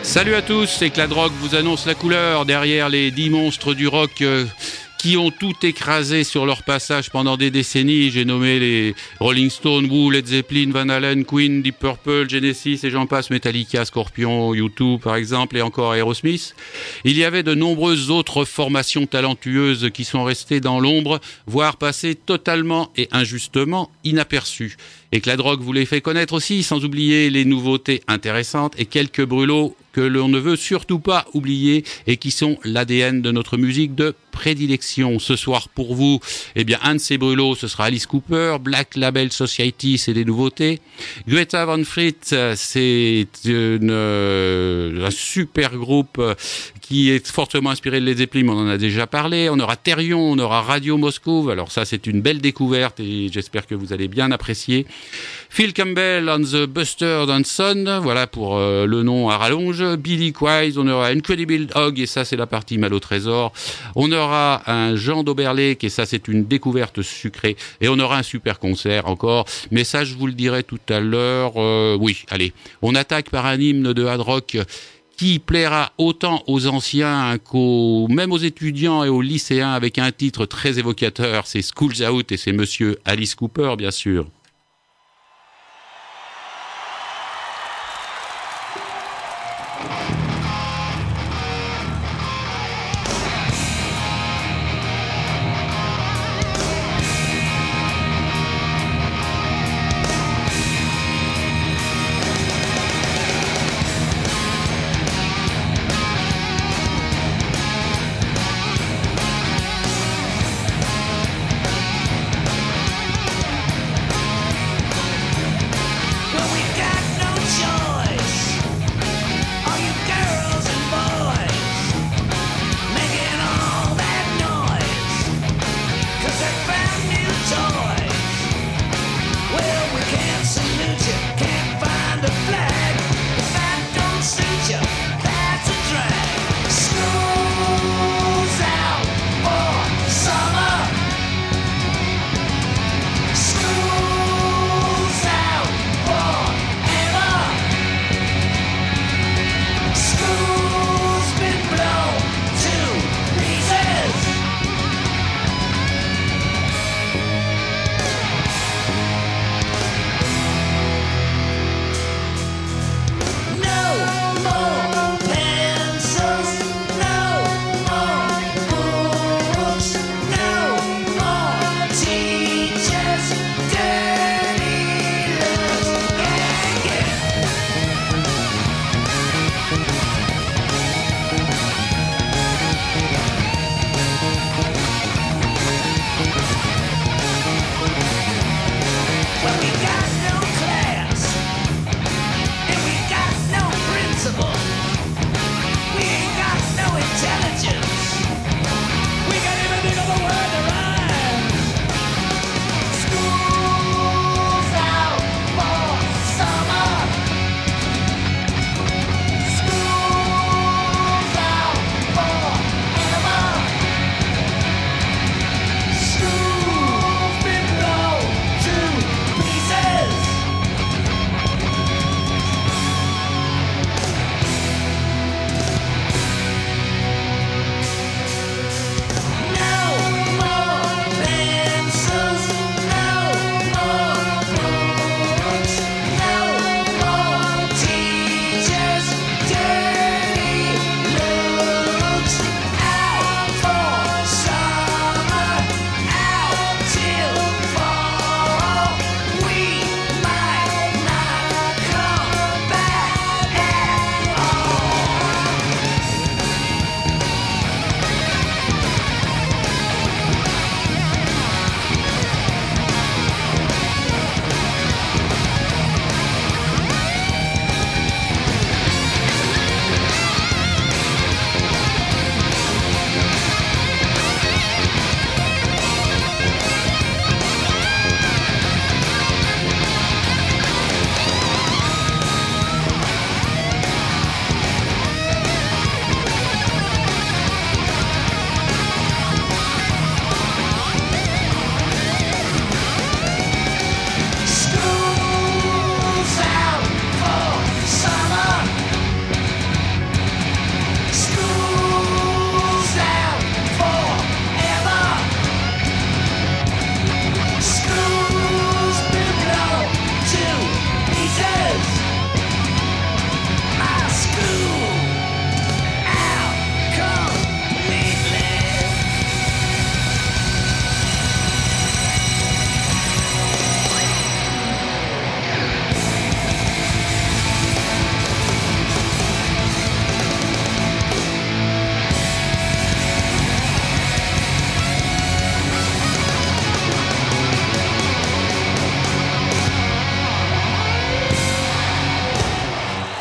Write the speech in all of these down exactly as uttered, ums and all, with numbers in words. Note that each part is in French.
Salut à tous, Éclat de rock vous annonce la couleur derrière les dix monstres du rock euh, qui ont tout écrasé sur leur passage pendant des décennies. J'ai nommé les Rolling Stones, Who, Led Zeppelin, Van Halen, Queen, Deep Purple, Genesis et j'en passe, Metallica, Scorpion, U deux par exemple et encore Aerosmith. Il y avait de nombreuses autres formations talentueuses qui sont restées dans l'ombre, voire passées totalement et injustement inaperçues. Éclat de rock vous les fait connaître aussi, sans oublier les nouveautés intéressantes et quelques brûlots que l'on ne veut surtout pas oublier et qui sont l'A D N de notre musique de prédilection. Ce soir pour vous, eh bien un de ces brûlots, ce sera Alice Cooper, Black Label Society, c'est des nouveautés. Greta Van Fleet, c'est une, euh, un super groupe qui est fortement inspiré de Led Zeppelin, on en a déjà parlé. On aura Therion, on aura Radio Moscou, alors ça c'est une belle découverte et j'espère que vous allez bien apprécier. Phil Campbell on the Buster Johnson, voilà pour euh, le nom à rallonge. Billy Quays, on aura Incredible Hog, et ça c'est la partie mal au trésor. On aura un Jean d'Oberlek, et ça c'est une découverte sucrée. Et on aura un super concert encore, mais ça je vous le dirai tout à l'heure. Euh, oui, allez, on attaque par un hymne de hard rock qui plaira autant aux anciens qu'aux, même aux étudiants et aux lycéens, avec un titre très évocateur, c'est School's Out, et c'est monsieur Alice Cooper bien sûr. Well, we've got no choice. All you've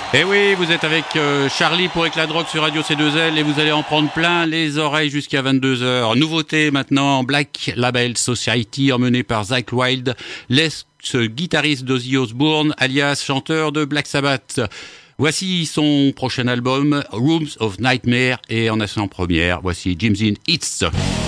Et oui, vous êtes avec euh, Charlie pour Éclat de Rock sur Radio C deux L et vous allez en prendre plein les oreilles jusqu'à vingt-deux heures. Nouveauté maintenant, Black Label Society, emmené par Zakk Wylde, l'ex-guitariste d'Ozzy Osbourne, alias chanteur de Black Sabbath. Voici son prochain album, Rooms of Nightmare, et en en première, voici Jim's Hits.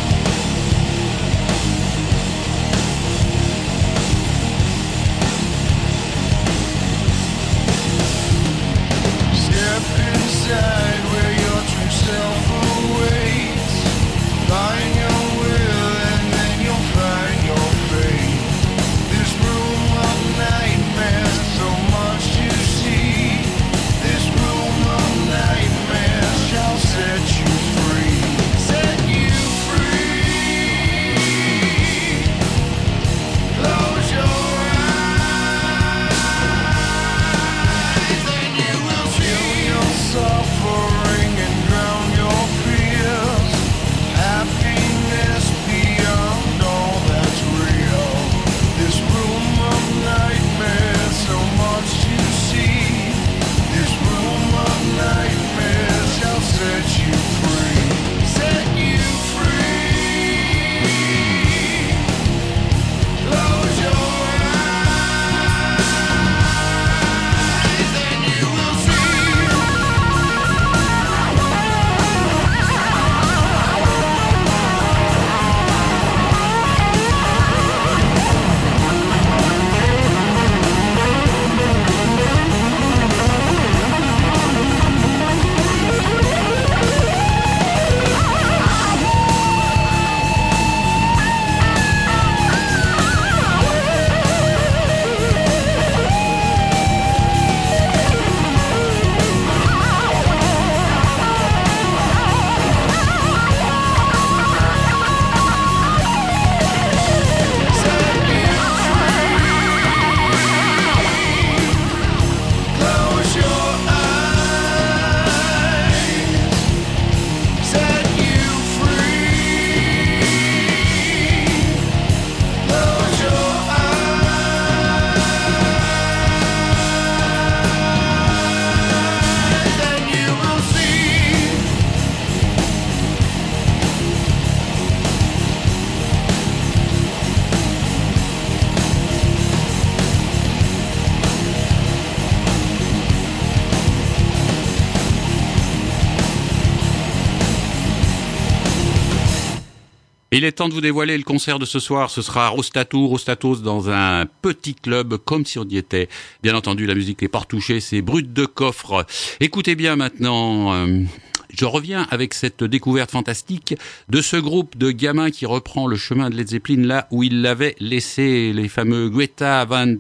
Il est temps de vous dévoiler le concert de ce soir. Ce sera à Rostatou, Rostatos dans un petit club, comme si on y était. Bien entendu, la musique n'est pas retouchée, c'est brut de coffre. Écoutez bien maintenant, euh, je reviens avec cette découverte fantastique de ce groupe de gamins qui reprend le chemin de Led Zeppelin là où il l'avait laissé, les fameux Greta Van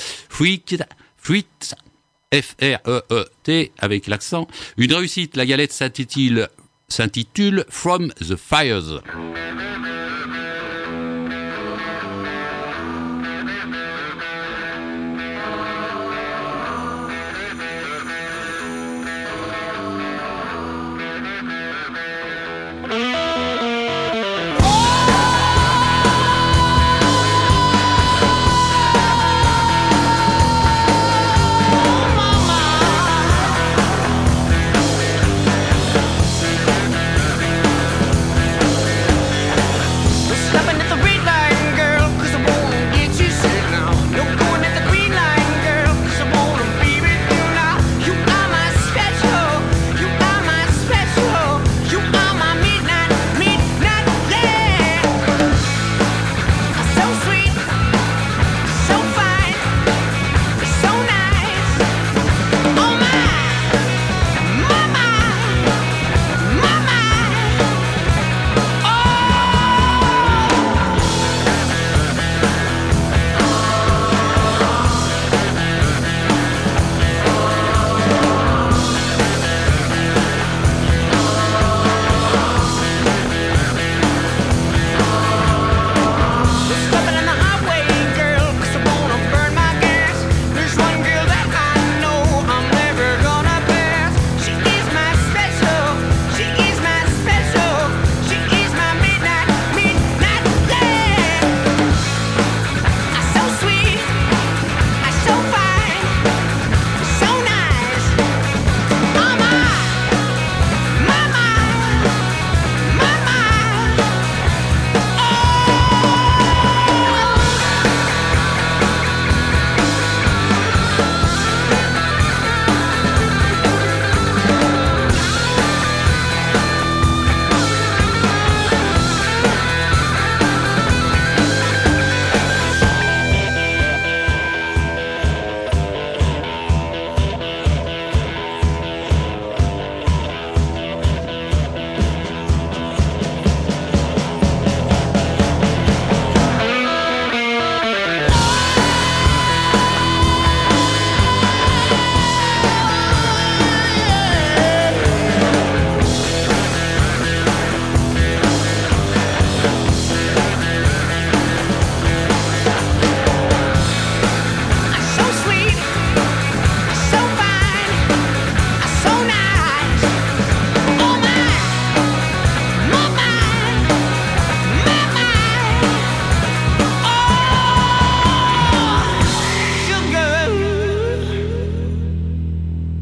Fleet, Fleet, F R E E T avec l'accent. Une réussite, la galette s'intitule s'intitule From the Fires.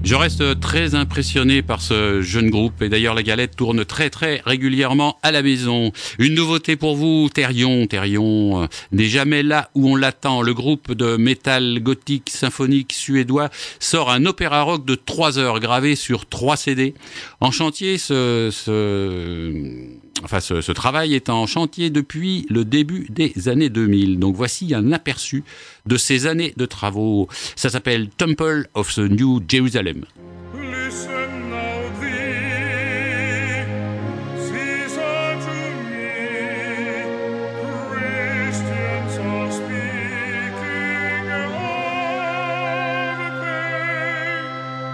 Je reste très impressionné par ce jeune groupe et d'ailleurs la galette tourne très très régulièrement à la maison. Une nouveauté pour vous, Therion, Therion euh, n'est jamais là où on l'attend. Le groupe de métal gothique symphonique suédois sort un opéra rock de trois heures gravé sur trois C D. En chantier, ce, ce, enfin ce, ce travail est en chantier depuis le début des années deux mille. Donc voici un aperçu de ces années de travaux. Ça s'appelle Temple of the New Jerusalem. Listen now thee, cease unto me, Christians are speaking of pain.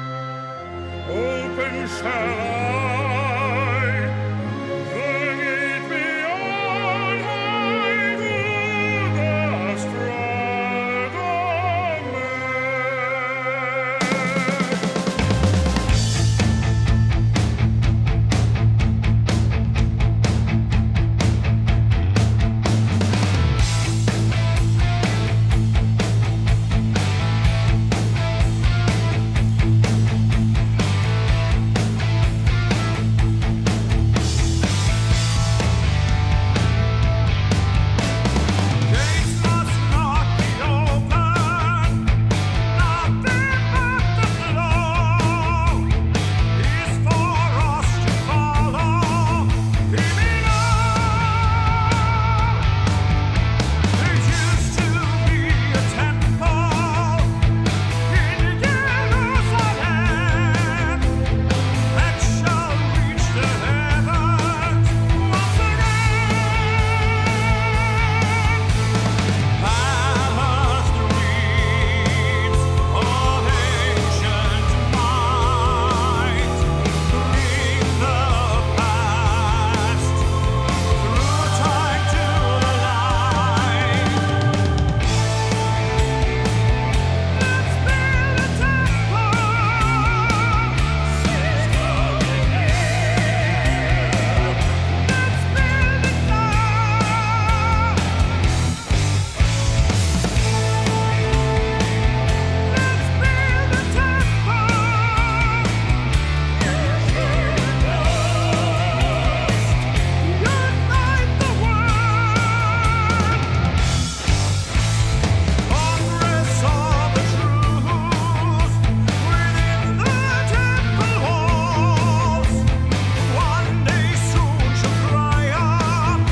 Open shall I, the gate beyond high to the stride of man. Gates must not be open, nothing but the flow is for us to follow. Hear me now. There used to be a temple in Jerusalem that shall reach the heavens once again. Hammers the reeds of ancient might, bring the past through time to the light. Let's build a temple, seize golden hair. Let's build it now. Let's build a temple. Unite the world. Congress of the truth within the temple halls. One day soon shall cry up,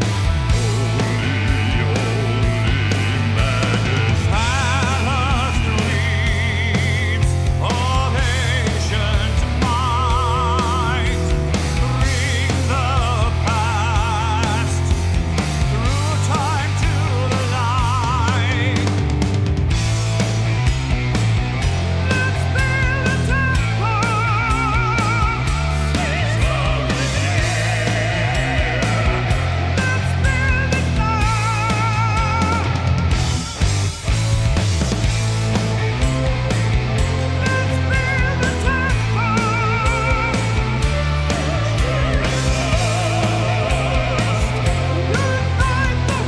Holy, holy majesty. Palace the reeds of ancient might, bring the past through time to the light. Let's build a temple, seize golden hair. Let's build it now. Let's build a temple. Unite the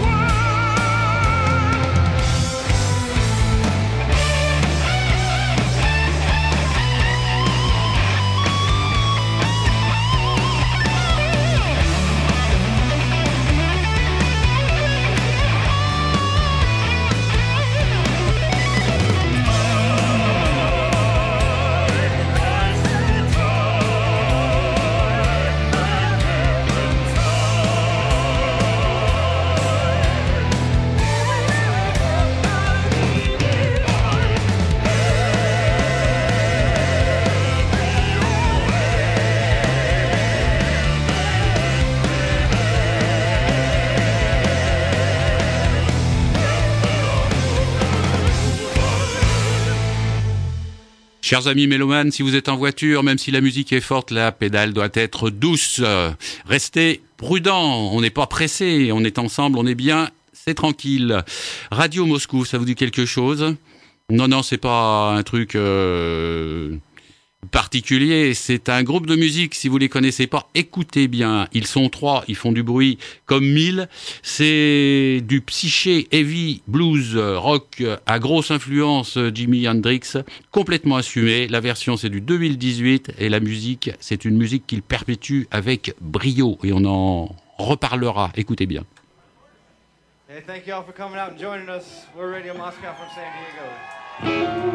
Chers amis mélomanes, si vous êtes en voiture, même si la musique est forte, la pédale doit être douce. Euh, Restez prudents, on n'est pas pressé, on est ensemble, on est bien, c'est tranquille. Radio Moscou, ça vous dit quelque chose ? Non, non, c'est pas un truc... euh, particulier. C'est un groupe de musique, si vous les connaissez pas, écoutez bien. Ils sont trois, ils font du bruit comme mille. C'est du psyché, heavy, blues, rock à grosse influence Jimi Hendrix, complètement assumé. La version, c'est du deux mille dix-huit et la musique, c'est une musique qu'il perpétue avec brio et on en reparlera. Écoutez bien. Hey, thank you all for coming out and joining us. We're Radio Moscow from San Diego.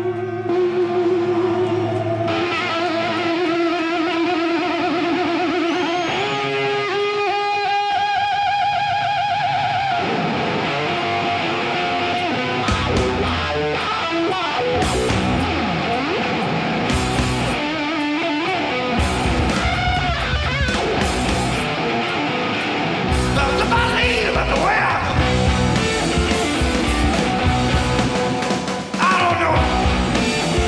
I don't know.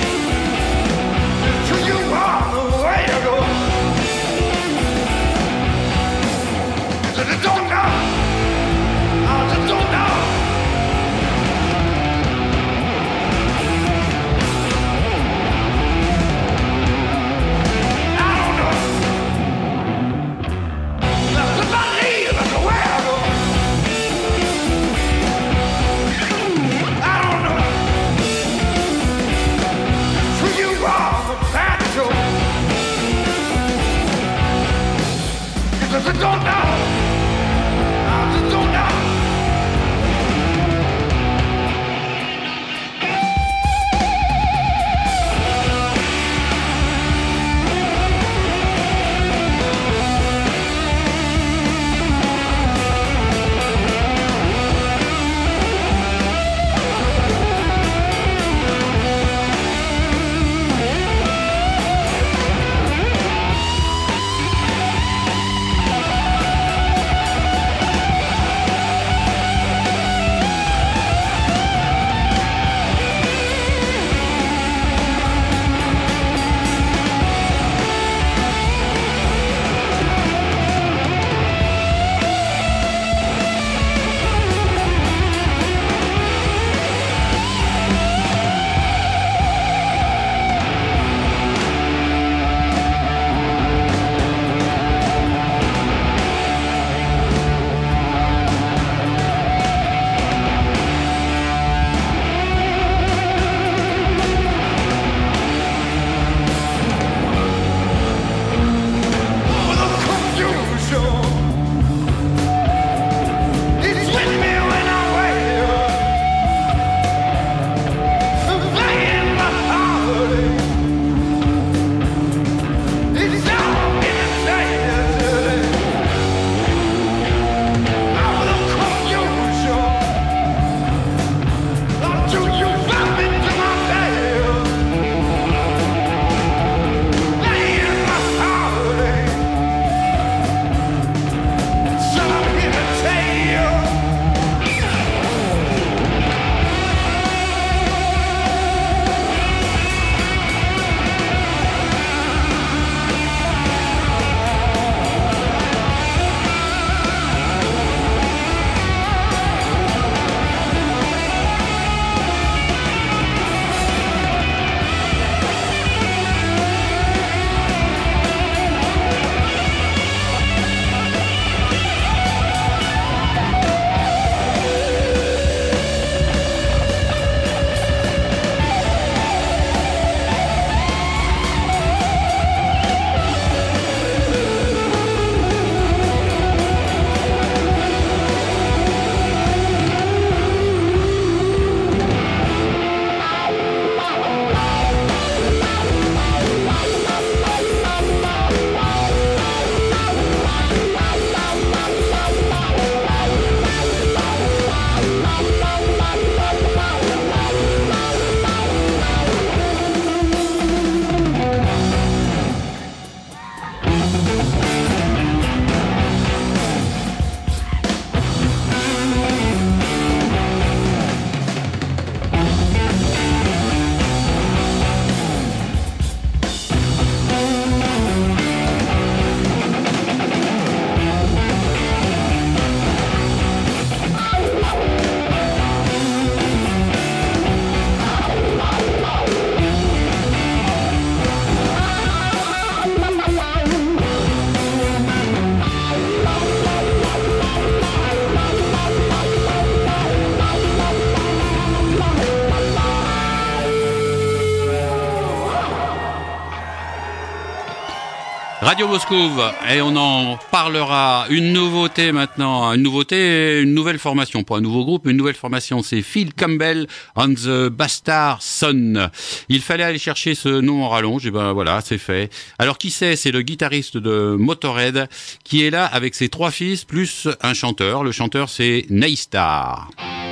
Radio Moscou, et on en parlera. Une nouveauté maintenant, une nouveauté, une nouvelle formation, pas un nouveau groupe, une nouvelle formation, c'est Phil Campbell and the Bastard Son. Il fallait aller chercher ce nom en rallonge, et ben voilà, c'est fait. Alors qui c'est? C'est le guitariste de Motorhead qui est là avec ses trois fils plus un chanteur. Le chanteur c'est Naystar.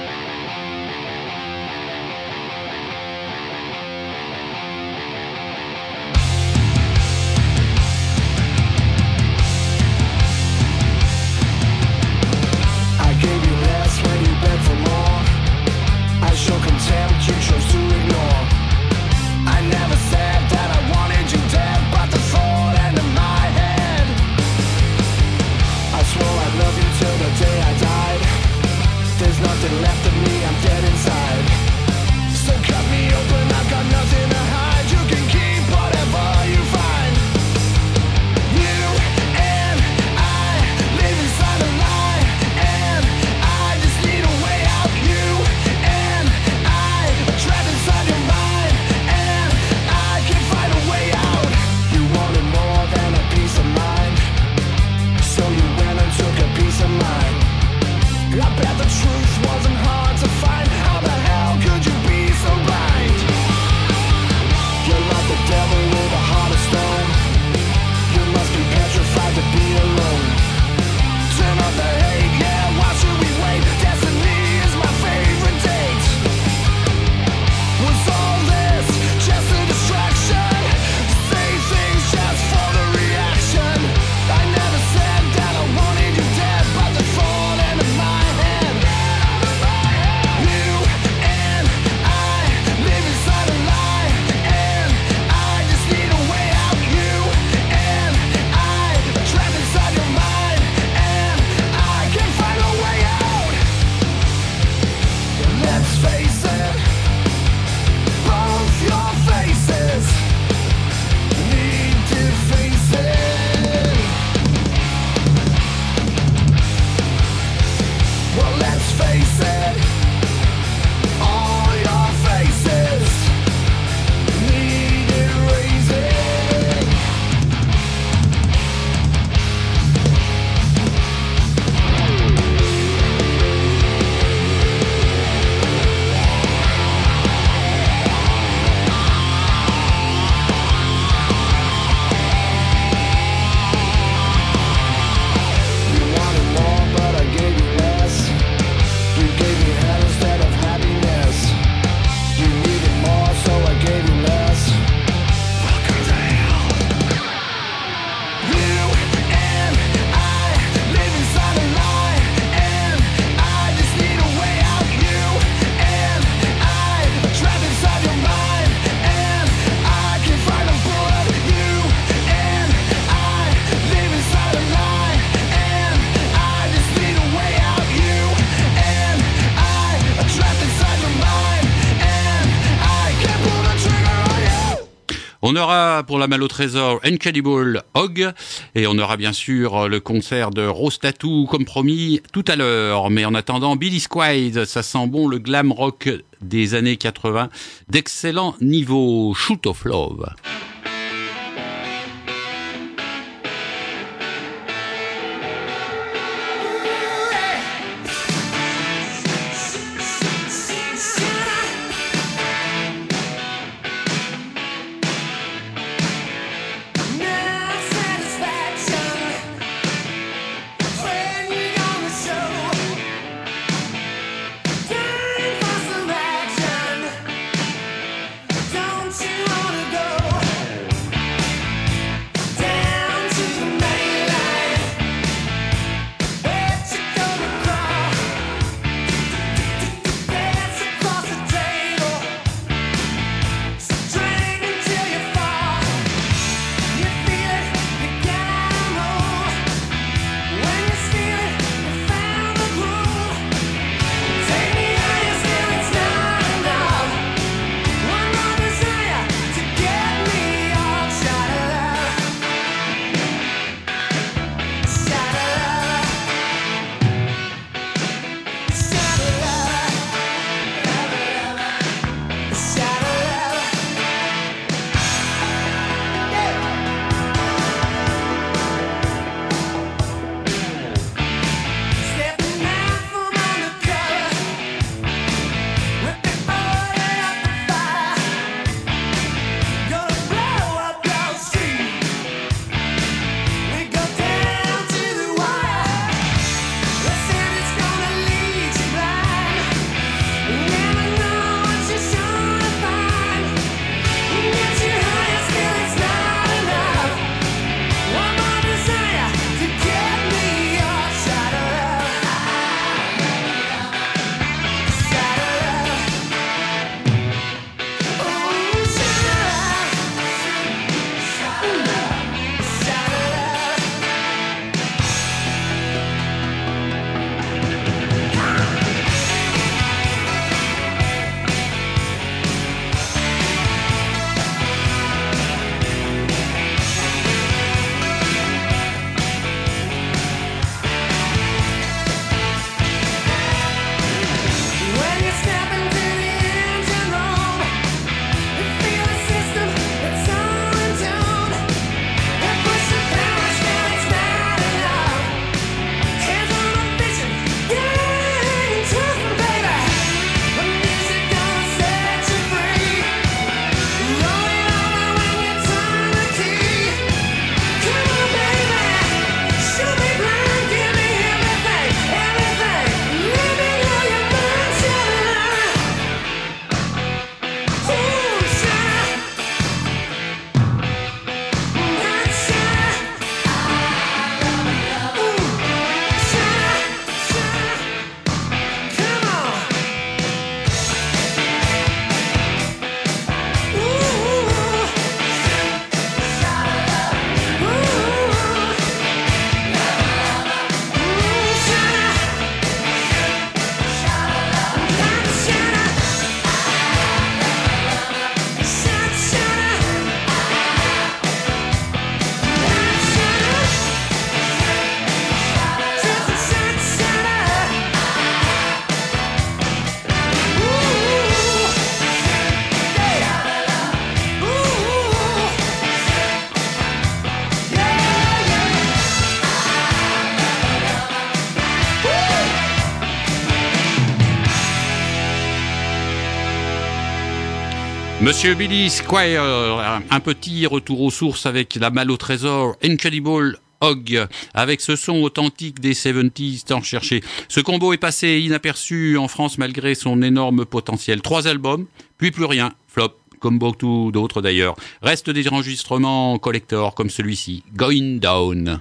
On aura pour la malle au trésor Incredible Hog et on aura bien sûr le concert de Rose Tattoo comme promis tout à l'heure. Mais en attendant, Billy Squide, ça sent bon le glam rock des années quatre-vingts, d'excellent niveau. Shoot of Love. Don't you wanna go? Monsieur Billy Squire, un petit retour aux sources avec la Malle au trésor, Incredible Hog, avec ce son authentique des soixante-dix tant cherché. Ce combo est passé inaperçu en France malgré son énorme potentiel. Trois albums, puis plus rien, flop, comme beaucoup d'autres d'ailleurs. Restent des enregistrements collector comme celui-ci, Going Down.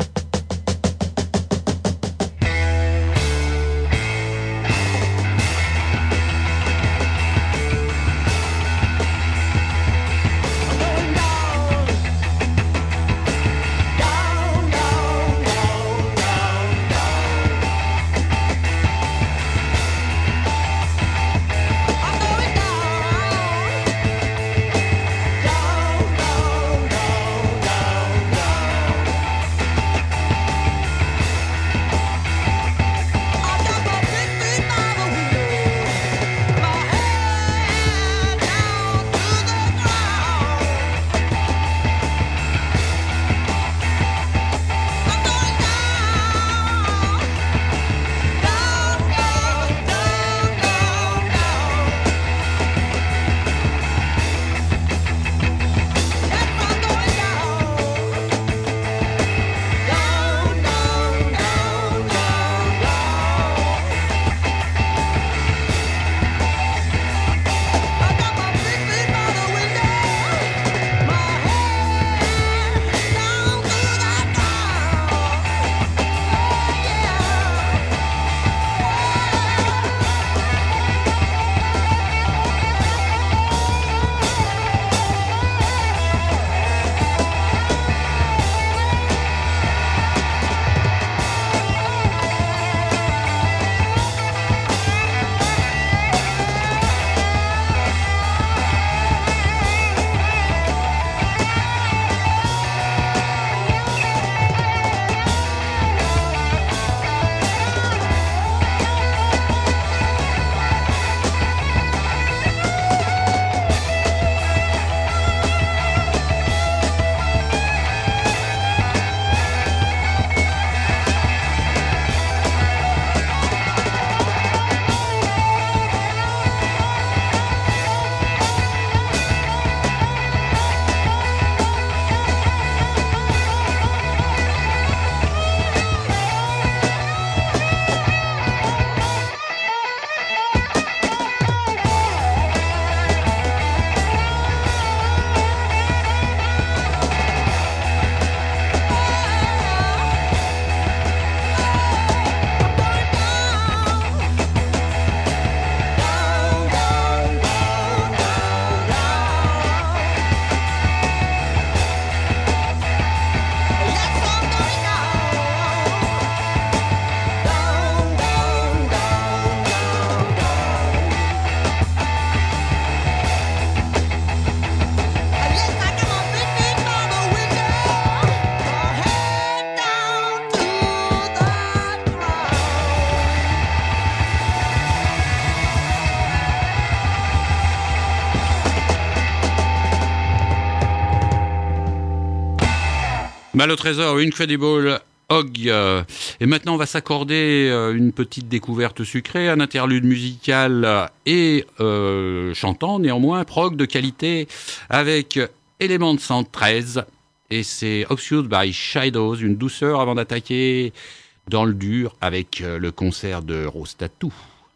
Malle au trésor, Incredible Hog. Et maintenant, on va s'accorder une petite découverte sucrée, un interlude musical et euh, chantant, néanmoins, prog de qualité, avec Element cent treize. Et c'est Obscured by Shadows, une douceur avant d'attaquer dans le dur avec le concert de Rose Tattoo.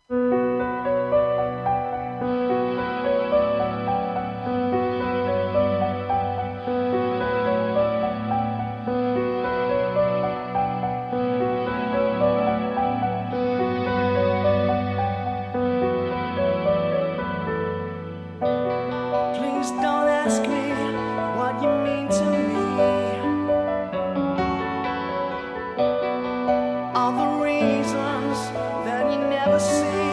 Please don't ask me what you mean to me. All the reasons that you never see.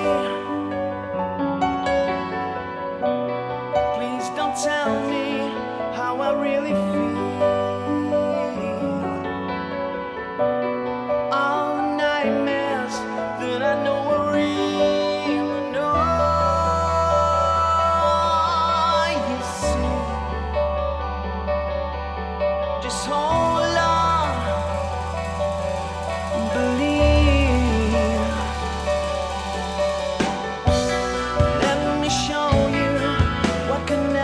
Please don't tell me how I really feel. All the nightmares that I know are real. No, you see. Just hold on, believe. Let me show you what can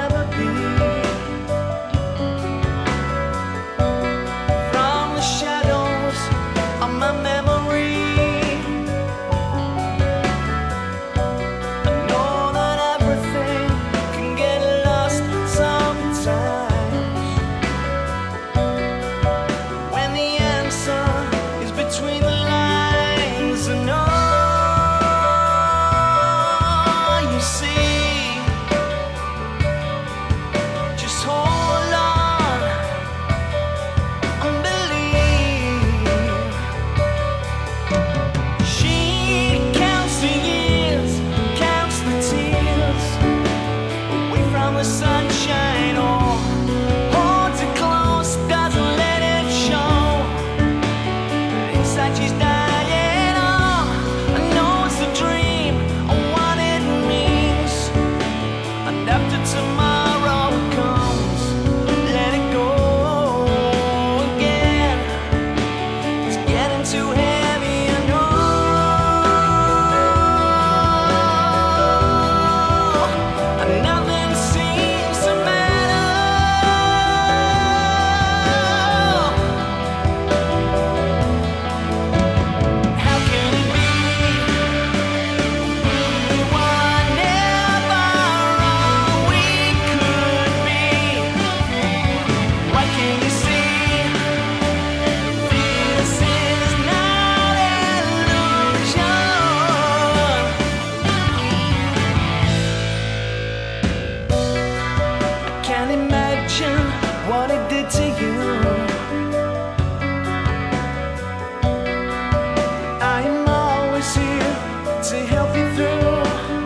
imagine what it did to you. I am always here to help you through.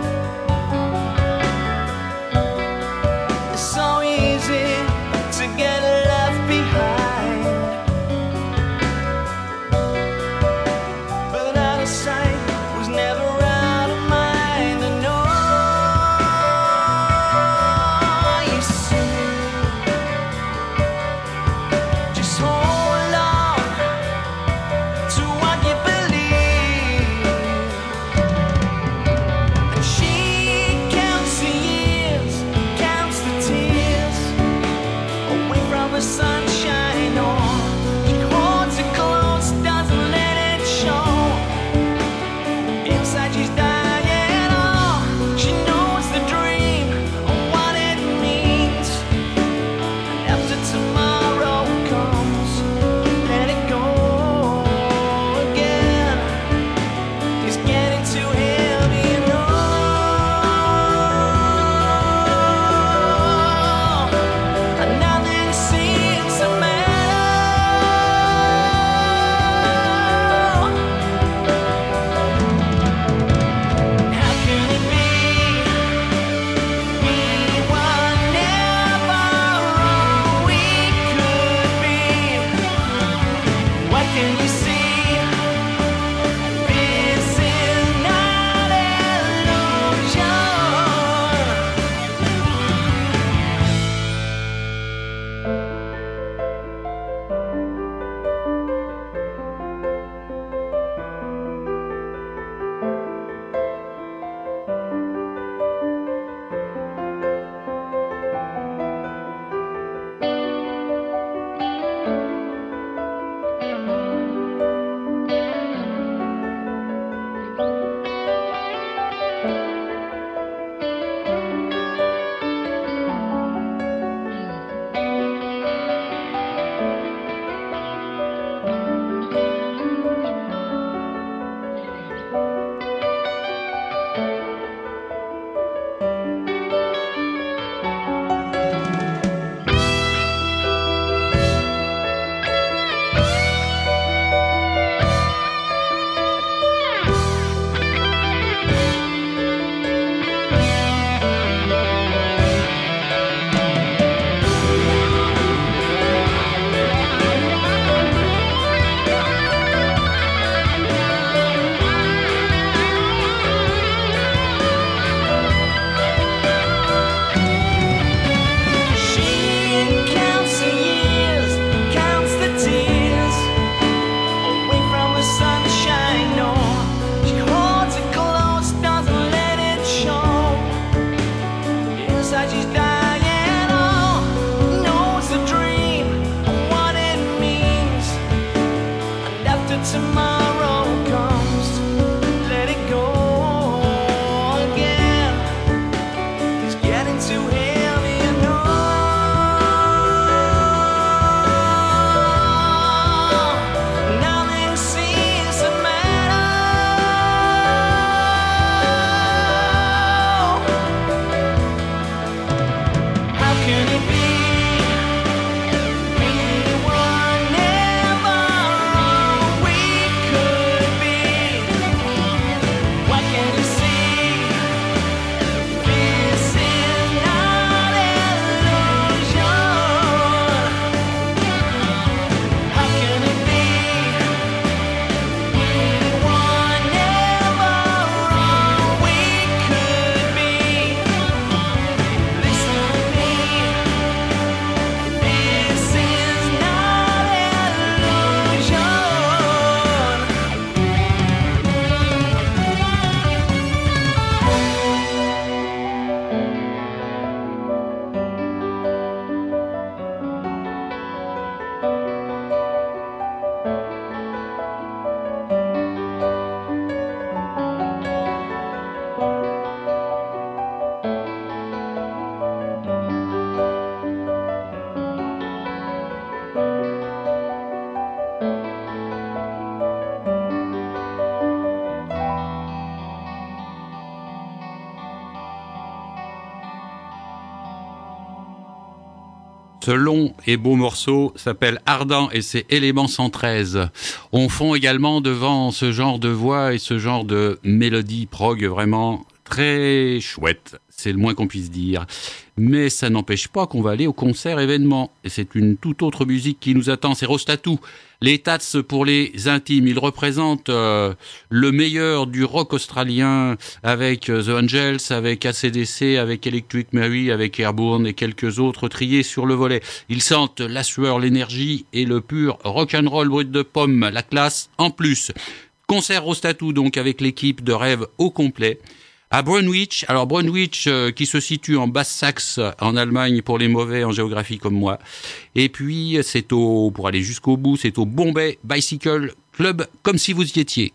It's so easy to get left behind, but out of sight was never out of mind. I know you see, Ce long et beau morceau s'appelle Ardent et c'est Élément cent treize. On fond également devant ce genre de voix et ce genre de mélodie prog vraiment très chouette. C'est le moins qu'on puisse dire. Mais ça n'empêche pas qu'on va aller au concert événement. Et c'est une toute autre musique qui nous attend. C'est Rostatu. Les Tats pour les intimes. Ils représentent euh, le meilleur du rock australien avec euh, The Angels, avec A C D C, avec Electric Mary, avec Airborne et quelques autres triés sur le volet. Ils sentent la sueur, l'énergie et le pur rock'n'roll brut de pomme. La classe en plus. Concert Rostatu donc avec l'équipe de Rêve au complet. À Brunwich, alors Brunwich euh, qui se situe en Basse-Saxe en Allemagne pour les mauvais en géographie comme moi. Et puis c'est au, pour aller jusqu'au bout, c'est au Bombay Bicycle Club, comme si vous y étiez.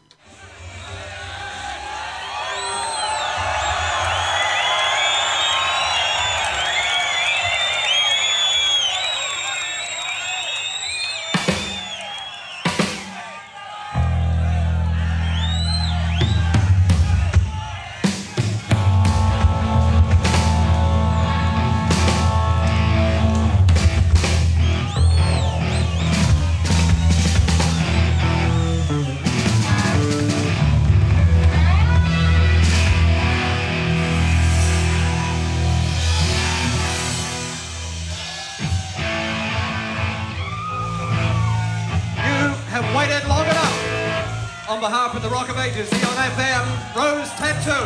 Waited long enough. On behalf of the Rock of Ages, Eon F M, Rose Tattoo.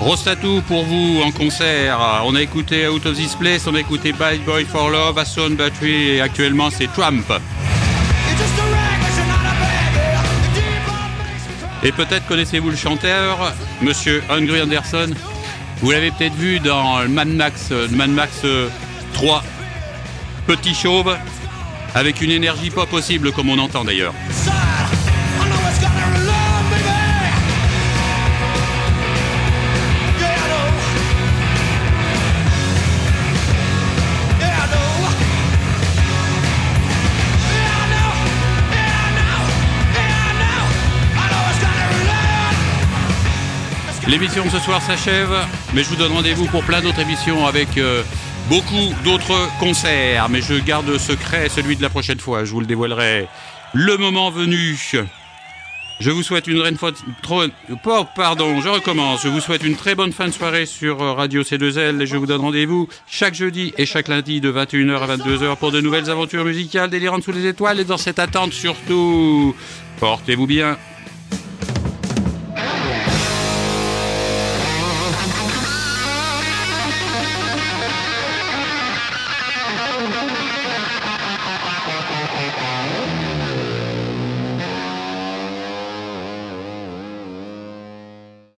Gros tatou pour vous en concert. On a écouté Out of This Place, on a écouté Bad Boy for Love, Assault Battery et actuellement c'est Trump. Et peut-être connaissez-vous le chanteur, Monsieur Hungry Anderson. Vous l'avez peut-être vu dans le Mad Max, euh, Mad Max euh, trois, Petit Chauve, avec une énergie pas possible comme on entend d'ailleurs. L'émission de ce soir s'achève, mais je vous donne rendez-vous pour plein d'autres émissions avec euh, beaucoup d'autres concerts. Mais je garde secret celui de la prochaine fois, je vous le dévoilerai le moment venu. Je vous souhaite une reine trop... oh, pardon, je recommence. Je vous souhaite une très bonne fin de soirée sur Radio C deux L et je vous donne rendez-vous chaque jeudi et chaque lundi de vingt et une heures à vingt-deux heures pour de nouvelles aventures musicales délirantes sous les étoiles. Et dans cette attente, surtout, portez-vous bien.